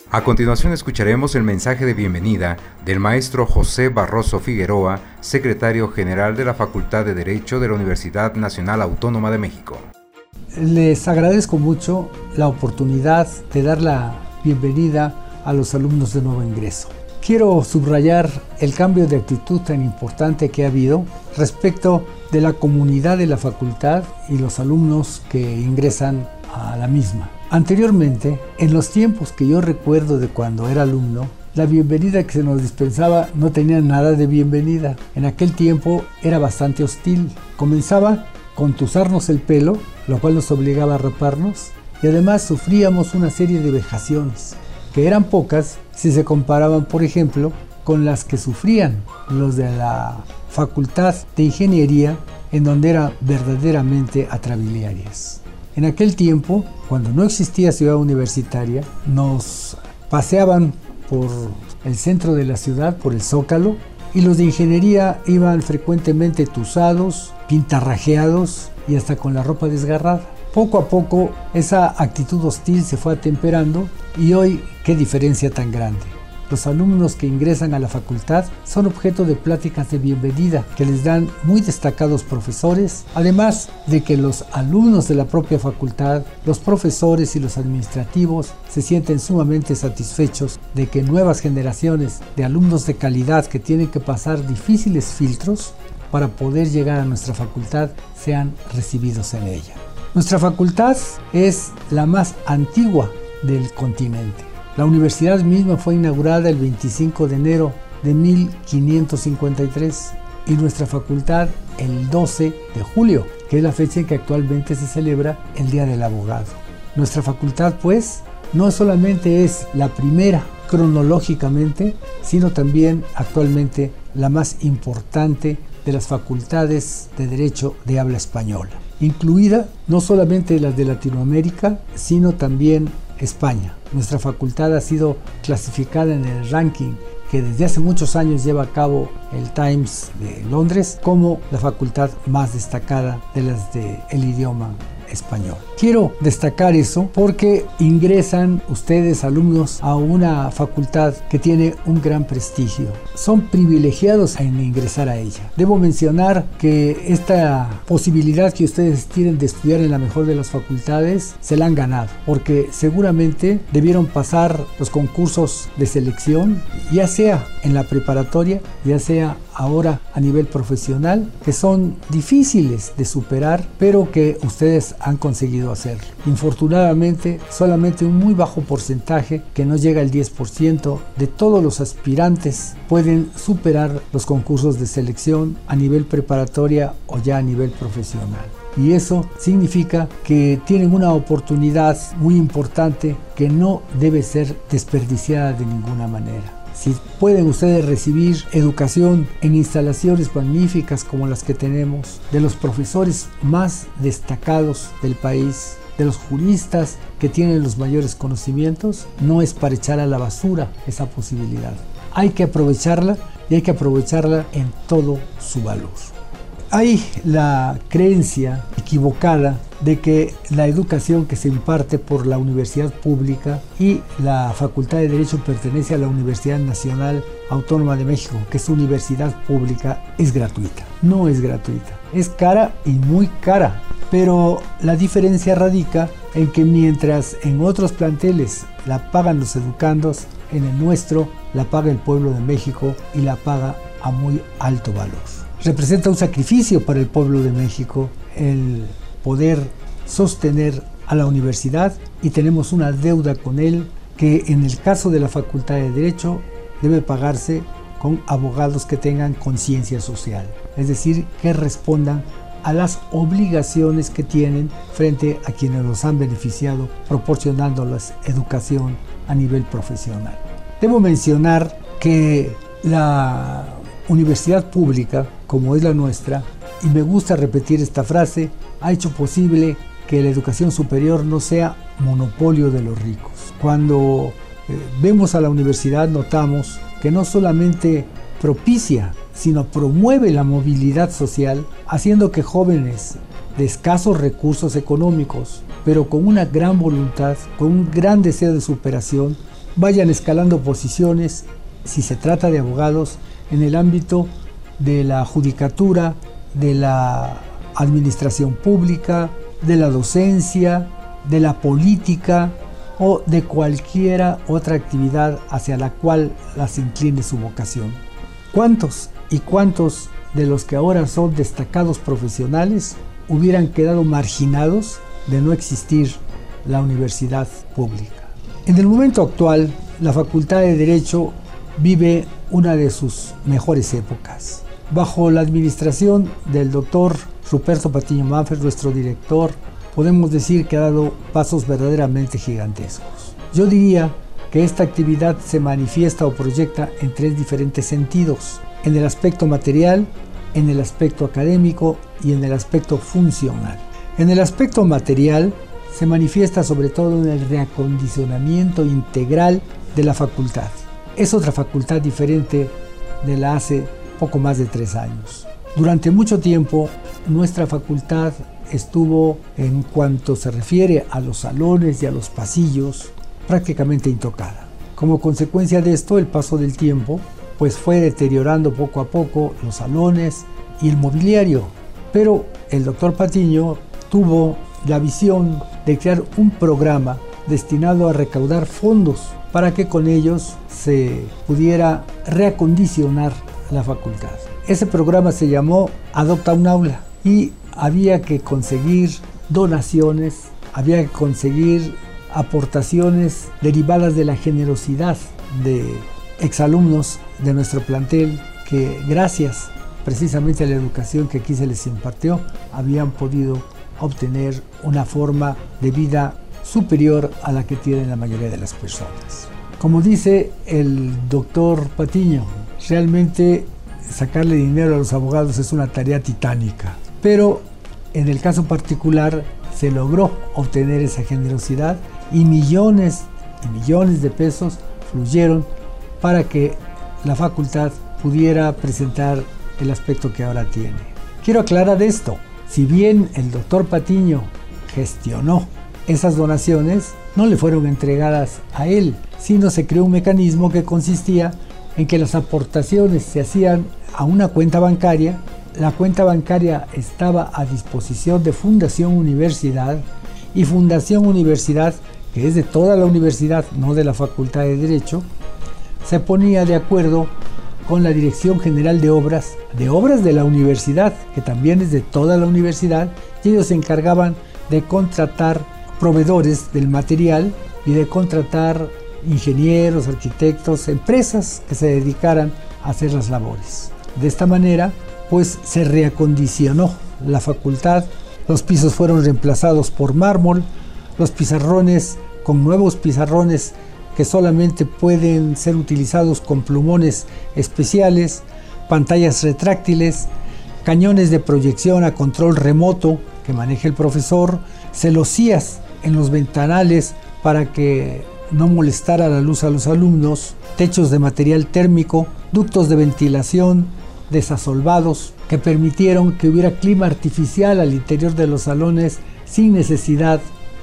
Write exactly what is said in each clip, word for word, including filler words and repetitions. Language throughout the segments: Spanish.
A continuación escucharemos el mensaje de bienvenida del maestro José Barroso Figueroa, secretario general de la Facultad de Derecho de la Universidad Nacional Autónoma de México. Les agradezco mucho la oportunidad de dar la bienvenida a los alumnos de nuevo ingreso. Quiero subrayar el cambio de actitud tan importante que ha habido respecto de la comunidad de la facultad y los alumnos que ingresan a la misma. Anteriormente, en los tiempos que yo recuerdo de cuando era alumno, la bienvenida que se nos dispensaba no tenía nada de bienvenida. En aquel tiempo era bastante hostil. Comenzaba con tuzarnos el pelo, lo cual nos obligaba a raparnos, y además sufríamos una serie de vejaciones, que eran pocas si se comparaban, por ejemplo, con las que sufrían los de la Facultad de Ingeniería, en donde eran verdaderamente atrabiliarias. En aquel tiempo, cuando no existía ciudad universitaria, nos paseaban por el centro de la ciudad, por el Zócalo, y los de ingeniería iban frecuentemente tuzados, pintarrajeados y hasta con la ropa desgarrada. Poco a poco esa actitud hostil se fue atemperando y hoy, qué diferencia tan grande. Los alumnos que ingresan a la facultad son objeto de pláticas de bienvenida que les dan muy destacados profesores, además de que los alumnos de la propia facultad, los profesores y los administrativos se sienten sumamente satisfechos de que nuevas generaciones de alumnos de calidad que tienen que pasar difíciles filtros para poder llegar a nuestra facultad sean recibidos en ella. Nuestra facultad es la más antigua del continente. La universidad misma fue inaugurada el veinticinco de enero de mil quinientos cincuenta y tres y nuestra facultad el doce de julio, que es la fecha en que actualmente se celebra el Día del Abogado. Nuestra facultad, pues, no solamente es la primera cronológicamente, sino también actualmente la más importante de las facultades de Derecho de habla española, incluida no solamente las de Latinoamérica, sino también España. Nuestra facultad ha sido clasificada en el ranking que desde hace muchos años lleva a cabo el Times de Londres como la facultad más destacada de las del idioma español. Quiero destacar eso porque ingresan ustedes, alumnos, a una facultad que tiene un gran prestigio. Son privilegiados en ingresar a ella. Debo mencionar que esta posibilidad que ustedes tienen de estudiar en la mejor de las facultades se la han ganado, porque seguramente debieron pasar los concursos de selección, ya sea en la preparatoria, ya sea ahora a nivel profesional, que son difíciles de superar, pero que ustedes han conseguido hacerlo. Infortunadamente, solamente un muy bajo porcentaje, que no llega al diez por ciento de todos los aspirantes, pueden superar los concursos de selección a nivel preparatoria o ya a nivel profesional. Y eso significa que tienen una oportunidad muy importante que no debe ser desperdiciada de ninguna manera. Si pueden ustedes recibir educación en instalaciones magníficas como las que tenemos, de los profesores más destacados del país, de los juristas que tienen los mayores conocimientos, no es para echar a la basura esa posibilidad. Hay que aprovecharla y hay que aprovecharla en todo su valor. Hay la creencia equivocada de que la educación que se imparte por la universidad pública y la Facultad de Derecho pertenece a la Universidad Nacional Autónoma de México, que es universidad pública, es gratuita. No es gratuita, es cara y muy cara, pero la diferencia radica en que mientras en otros planteles la pagan los educandos, en el nuestro la paga el pueblo de México y la paga a muy alto valor. Representa un sacrificio para el pueblo de México el poder sostener a la universidad y tenemos una deuda con él que en el caso de la Facultad de Derecho debe pagarse con abogados que tengan conciencia social, es decir, que respondan a las obligaciones que tienen frente a quienes los han beneficiado proporcionándoles educación a nivel profesional. Debo mencionar que la universidad pública, como es la nuestra, y me gusta repetir esta frase, ha hecho posible que la educación superior no sea monopolio de los ricos. Cuando eh, vemos a la universidad notamos que no solamente propicia, sino promueve la movilidad social, haciendo que jóvenes de escasos recursos económicos, pero con una gran voluntad, con un gran deseo de superación, vayan escalando posiciones, si se trata de abogados, en el ámbito de la judicatura, de la administración pública, de la docencia, de la política o de cualquiera otra actividad hacia la cual las incline su vocación. ¿Cuántos y cuántos de los que ahora son destacados profesionales hubieran quedado marginados de no existir la universidad pública? En el momento actual, la Facultad de Derecho vive una de sus mejores épocas. Bajo la administración del doctor Ruperto Patiño Manfred, nuestro director, podemos decir que ha dado pasos verdaderamente gigantescos. Yo diría que esta actividad se manifiesta o proyecta en tres diferentes sentidos: en el aspecto material, en el aspecto académico y en el aspecto funcional. En el aspecto material se manifiesta sobre todo en el reacondicionamiento integral de la facultad. Es otra facultad diferente de la hace poco más de tres años. Durante mucho tiempo nuestra facultad estuvo, en cuanto se refiere a los salones y a los pasillos, prácticamente intocada. Como consecuencia de esto, el paso del tiempo pues fue deteriorando poco a poco los salones y el mobiliario, pero el doctor Patiño tuvo la visión de crear un programa destinado a recaudar fondos para que con ellos se pudiera reacondicionar la facultad. Ese programa se llamó Adopta un Aula y había que conseguir donaciones, había que conseguir aportaciones derivadas de la generosidad de exalumnos de nuestro plantel que, gracias precisamente a la educación que aquí se les impartió, habían podido obtener una forma de vida superior a la que tienen la mayoría de las personas. Como dice el doctor Patiño, realmente sacarle dinero a los abogados es una tarea titánica, pero en el caso particular se logró obtener esa generosidad y millones y millones de pesos fluyeron para que la facultad pudiera presentar el aspecto que ahora tiene. Quiero aclarar esto: si bien el doctor Patiño gestionó esas donaciones, no le fueron entregadas a él, sino se creó un mecanismo que consistía en que las aportaciones se hacían a una cuenta bancaria. La cuenta bancaria estaba a disposición de Fundación Universidad, y Fundación Universidad, que es de toda la universidad, no de la Facultad de Derecho, se ponía de acuerdo con la Dirección General de Obras, de Obras de la Universidad, que también es de toda la universidad, y ellos se encargaban de contratar proveedores del material y de contratar ingenieros, arquitectos, empresas que se dedicaran a hacer las labores. De esta manera, pues se reacondicionó la facultad, los pisos fueron reemplazados por mármol, los pizarrones con nuevos pizarrones que solamente pueden ser utilizados con plumones especiales, pantallas retráctiles, cañones de proyección a control remoto que maneja el profesor, celosías en los ventanales para que no molestara la luz a los alumnos, techos de material térmico, ductos de ventilación desasolvados que permitieron que hubiera clima artificial al interior de los salones sin necesidad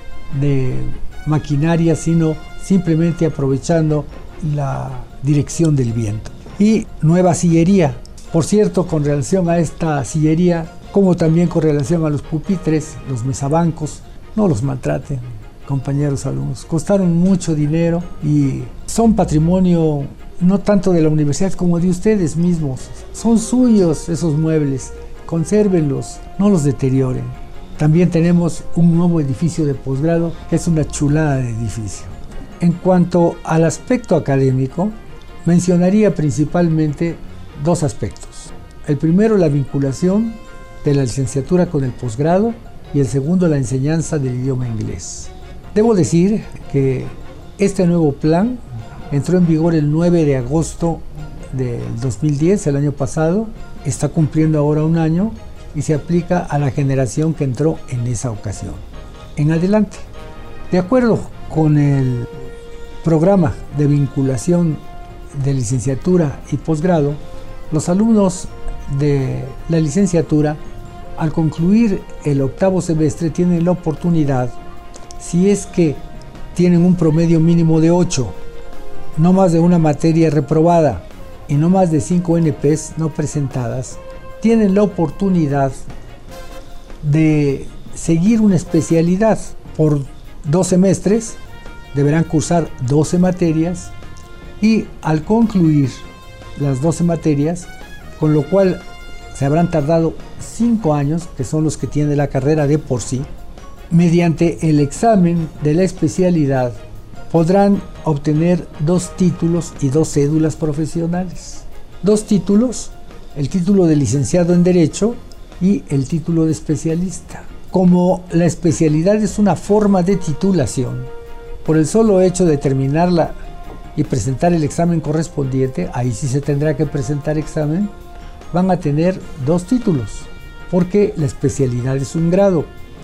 de maquinaria, sino simplemente aprovechando la dirección del viento. Y nueva sillería. Por cierto, con relación a esta sillería, como también con relación a los pupitres, los mesabancos, no los maltraten, compañeros alumnos. Costaron mucho dinero y son patrimonio no tanto de la universidad como de ustedes mismos. Son suyos esos muebles, consérvenlos, no los deterioren. También tenemos un nuevo edificio de posgrado que es una chulada de edificio. En cuanto al aspecto académico, mencionaría principalmente dos aspectos. El primero, la vinculación de la licenciatura con el posgrado, y el segundo, la enseñanza del idioma inglés. Debo decir que este nuevo plan entró en vigor el nueve de agosto del dos mil diez, el año pasado, está cumpliendo ahora un año y se aplica a la generación que entró en esa ocasión. En adelante, de acuerdo con el programa de vinculación de licenciatura y posgrado, los alumnos de la licenciatura, al concluir el octavo semestre, tienen la oportunidad, si es que tienen un promedio mínimo de ocho no más de una materia reprobada y no más de cinco N Pes no presentadas, tienen la oportunidad de seguir una especialidad. Por dos semestres deberán cursar doce materias y al concluir las doce materias, con lo cual se habrán tardado cinco años, que son los que tiene la carrera de por sí, mediante el examen de la especialidad podrán obtener dos títulos y dos cédulas profesionales. Dos títulos, el título de licenciado en Derecho y el título de especialista. Como la especialidad es una forma de titulación, por el solo hecho de terminarla y presentar el examen correspondiente, ahí sí se tendrá que presentar examen, van a tener dos títulos, porque la especialidad es un grado.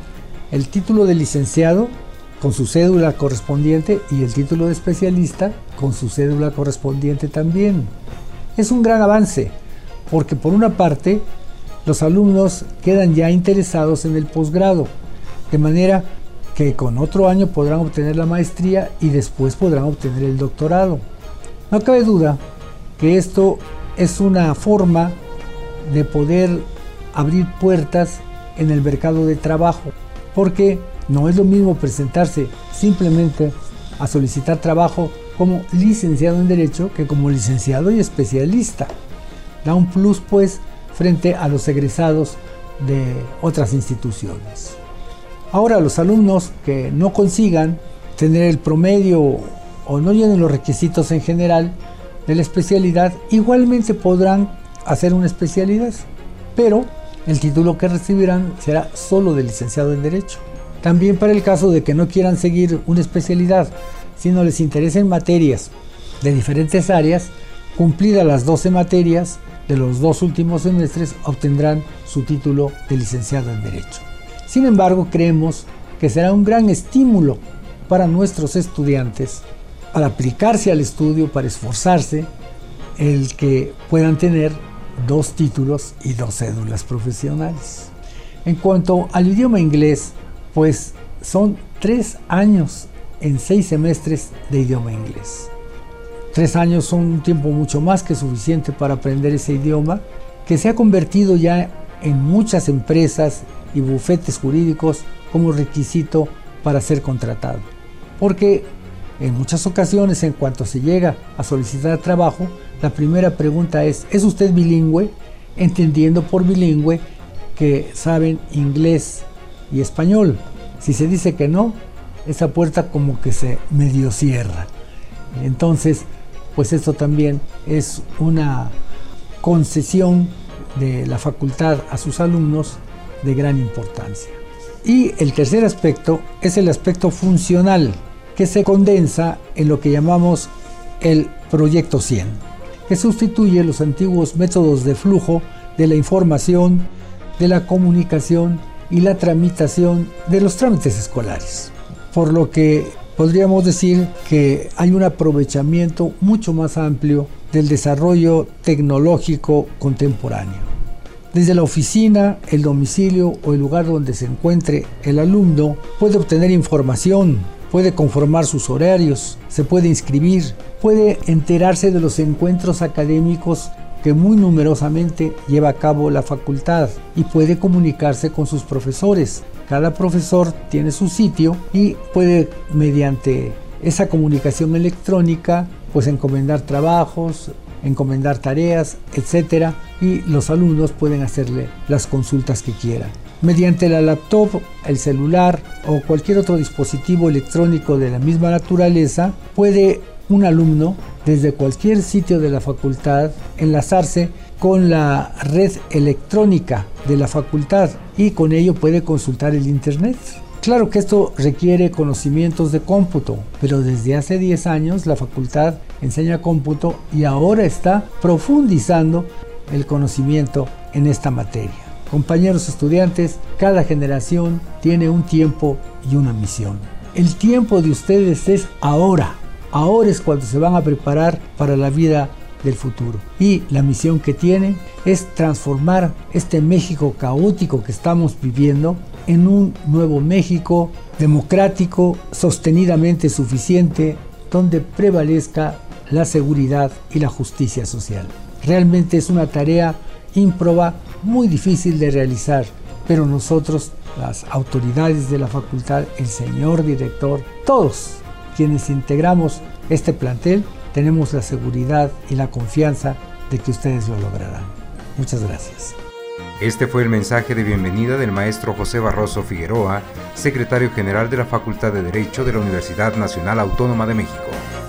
El título de licenciado con su cédula correspondiente y el título de especialista con su cédula correspondiente también. Es un gran avance, porque por una parte, los alumnos quedan ya interesados en el posgrado, de manera que con otro año podrán obtener la maestría y después podrán obtener el doctorado. No cabe duda que esto es una forma de poder abrir puertas en el mercado de trabajo, porque no es lo mismo presentarse simplemente a solicitar trabajo como licenciado en Derecho que como licenciado y especialista. Da un plus, pues, frente a los egresados de otras instituciones. Ahora, los alumnos que no consigan tener el promedio o no llenen los requisitos en general de la especialidad, igualmente podrán hacer una especialidad, pero el título que recibirán será solo de licenciado en Derecho. También para el caso de que no quieran seguir una especialidad, sino les interesen materias de diferentes áreas, cumplidas las doce materias de los dos últimos semestres, obtendrán su título de licenciado en Derecho. Sin embargo, creemos que será un gran estímulo para nuestros estudiantes para aplicarse al estudio, para esforzarse, el que puedan tener dos títulos y dos cédulas profesionales. En cuanto al idioma inglés, pues son tres años en seis semestres de idioma inglés. Tres años son un tiempo mucho más que suficiente para aprender ese idioma, que se ha convertido ya en muchas empresas y bufetes jurídicos como requisito para ser contratado. Porque en muchas ocasiones, en cuanto se llega a solicitar trabajo, la primera pregunta es: ¿es usted bilingüe? Entendiendo por bilingüe que saben inglés y español. Si se dice que no, esa puerta como que se medio cierra. Entonces, pues esto también es una concesión de la facultad a sus alumnos de gran importancia. Y el tercer aspecto es el aspecto funcional, que se condensa en lo que llamamos el Proyecto cien, que sustituye los antiguos métodos de flujo de la información, de la comunicación y la tramitación de los trámites escolares. Por lo que podríamos decir que hay un aprovechamiento mucho más amplio del desarrollo tecnológico contemporáneo. Desde la oficina, el domicilio o el lugar donde se encuentre el alumno, puede obtener información, puede conformar sus horarios, se puede inscribir, puede enterarse de los encuentros académicos que muy numerosamente lleva a cabo la facultad y puede comunicarse con sus profesores. Cada profesor tiene su sitio y puede, mediante esa comunicación electrónica, pues encomendar trabajos, encomendar tareas, etcétera, y los alumnos pueden hacerle las consultas que quieran. Mediante la laptop, el celular o cualquier otro dispositivo electrónico de la misma naturaleza, puede un alumno desde cualquier sitio de la facultad enlazarse con la red electrónica de la facultad y con ello puede consultar el internet. Claro que esto requiere conocimientos de cómputo, pero desde hace diez años la facultad enseña cómputo y ahora está profundizando el conocimiento en esta materia. Compañeros estudiantes, cada generación tiene un tiempo y una misión. El tiempo de ustedes es ahora. Ahora es cuando se van a preparar para la vida del futuro. Y la misión que tienen es transformar este México caótico que estamos viviendo en un nuevo México democrático, sostenidamente suficiente, donde prevalezca la seguridad y la justicia social. Realmente es una tarea ímproba, muy difícil de realizar, pero nosotros, las autoridades de la facultad, el señor director, todos quienes integramos este plantel, tenemos la seguridad y la confianza de que ustedes lo lograrán. Muchas gracias. Este fue el mensaje de bienvenida del maestro José Barroso Figueroa, secretario general de la Facultad de Derecho de la Universidad Nacional Autónoma de México.